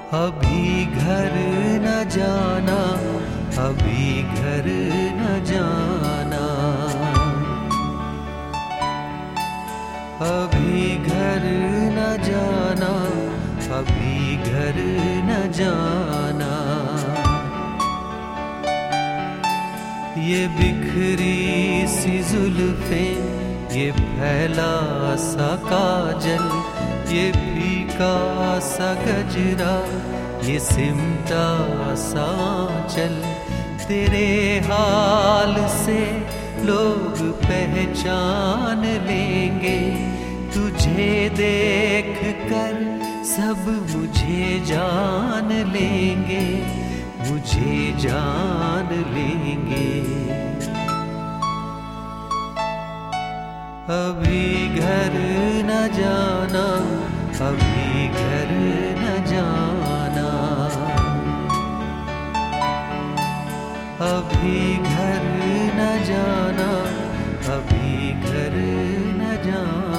अभी घर न जाना, अभी घर न जाना, अभी घर न जाना, अभी घर न जाना। ये बिखरी सी जुल्फें, ये फैला सा काजल, ये फीका सा गजरा, ये सिमटा सा आंचल, तेरे हाल से लोग पहचान लेंगे। तुझे देख कर सब मुझे जान लेंगे, मुझे जान लेंगे। अभी घर न जाना, अभी घर न जाना, अभी घर न जाना, अभी घर न जाना।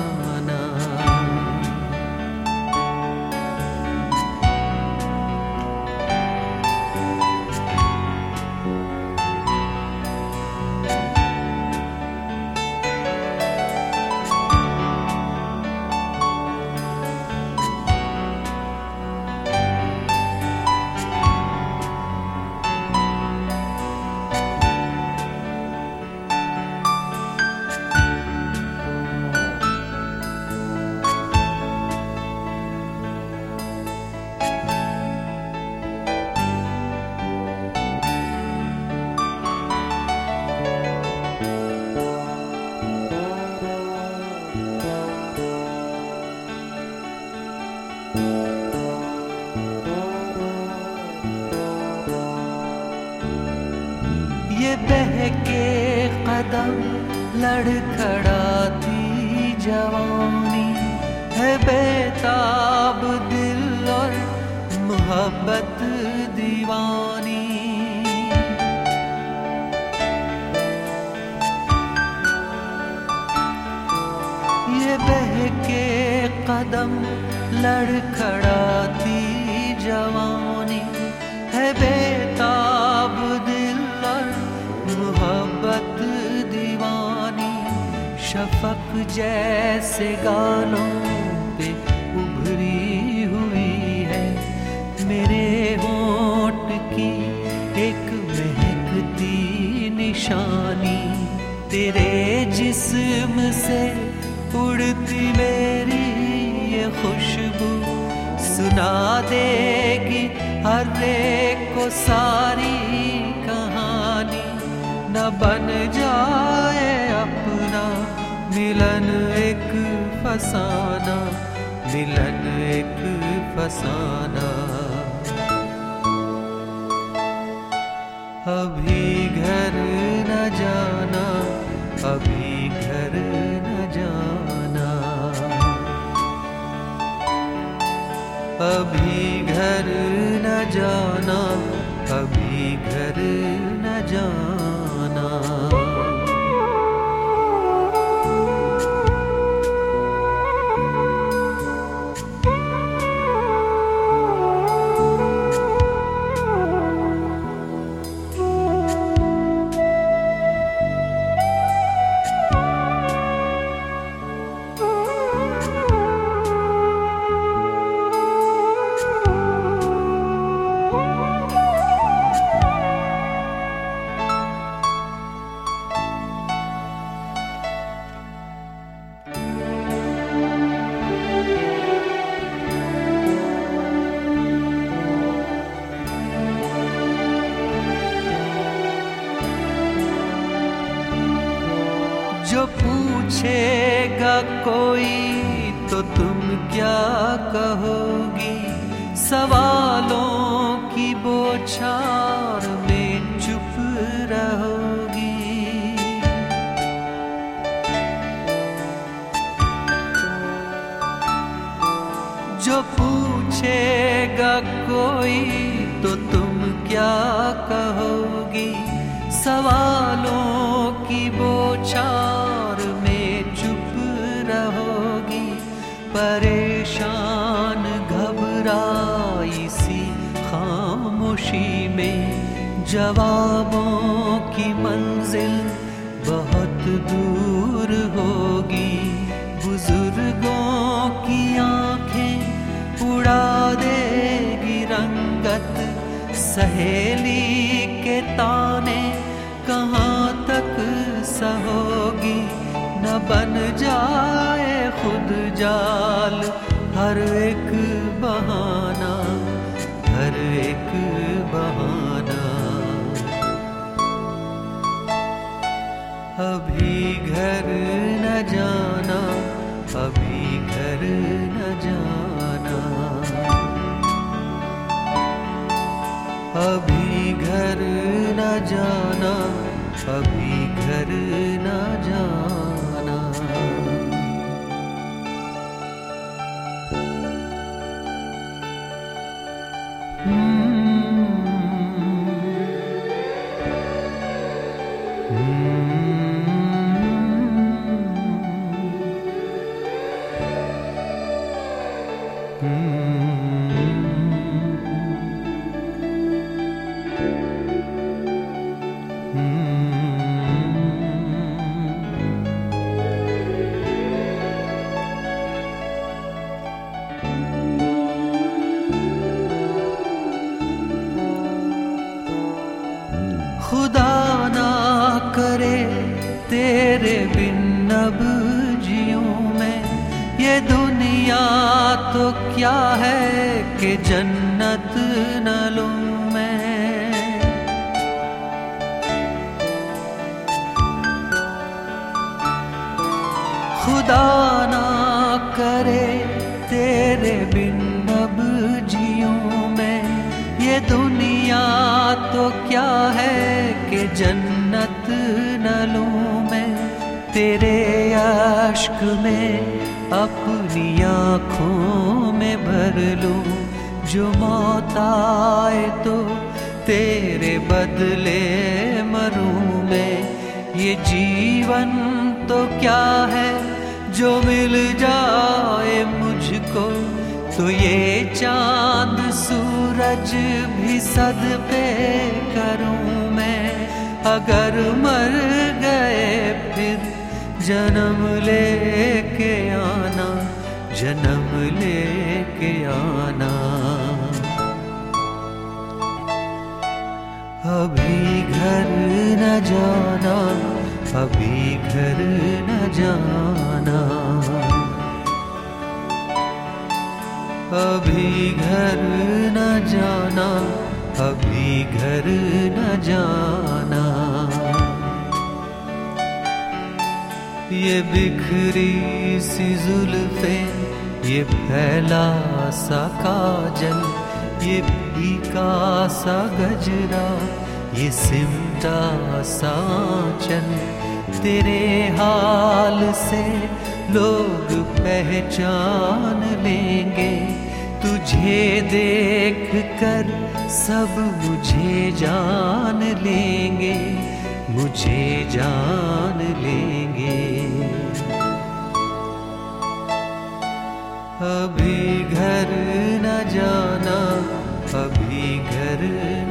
ये बहके कदम लड़खड़ाती जवानी है, बेताब दिल और मोहब्बत दीवानी। ये बहके कदम लड़खड़ाती जवानी है, बेताब दिल और मोहब्बत दीवानी। शफक जैसे गालों पे उभरी हुई है, मेरे होंठ की एक महकती निशानी। तेरे जिस्म से उड़ती मेरी ये खुशबू सुना देगी हर एक को सारी कहानी। न बन जाए अपना मिलन एक फसाना, मिलन एक फसाना। अभी घर न जाना, अभी घर न जाना, अभी घर न जाना, अभी घर न जाना। जो पूछेगा कोई तो तुम क्या कहोगी, सवालों की बौछार में चुप रहोगी। जो पूछेगा कोई तो तुम क्या कहोगी, सवालों की बौछार में चुप रहोगी। परेशान घबराई सी खामोशी में जवाबों की मंजिल बहुत दूर होगी। बुजुर्गों की आंखें उड़ा देगी रंगत, सहेली के ताने कहाँ तक सहोगी। न बन जाए खुद जाल हर एक बहाना, हर एक बहाना। अभी घर न जाना, अभी घर न जाना, अभी घर न जाना, अभी घर न जाना। खुदा ना करे तेरे बिन अब जियूं मैं, ये दुनिया तो क्या है कि जन्नत न लूं मैं। खुदा ना करे तेरे बिन अब जियूं मैं, ये दुनिया तो क्या है कि जन्नत न लूं मैं। तेरे अश्क में अपनी आँखों में भर लूं, जो मौत आए तो तेरे बदले मरूं मैं। ये जीवन तो क्या है जो मिल जाए मुझको, तो ये चांद सूरज भी सदपे करूं मैं। अगर मर गए फिर जन्म लेके आना, जन्म लेके आना। अभी घर न जाना, अभी घर न जाना, अभी घर न जाना, अभी घर न जाना। ये बिखरी सी जुल्फें, ये फैला सा काजल, ये फीका सा गजरा, ये सिमटा सा आंचल, तेरे हाल से लोग पहचान लेंगे। तुझे देख कर सब मुझे जान लेंगे, मुझे जान लेंगे। अभी घर न जाना, अभी घर